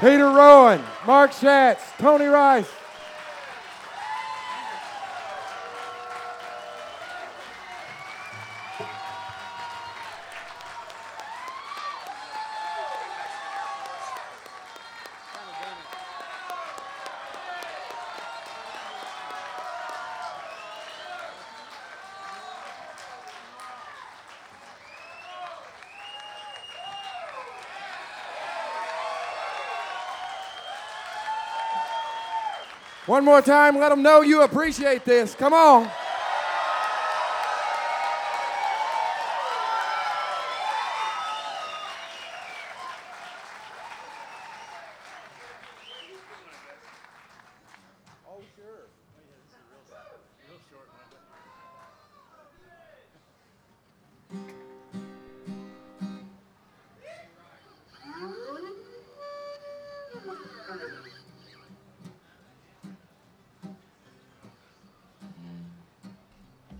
Peter Rowan, Mark Schatz, Tony Rice. One more time, let them know you appreciate this. Come on. Oh, sure. This is real short one.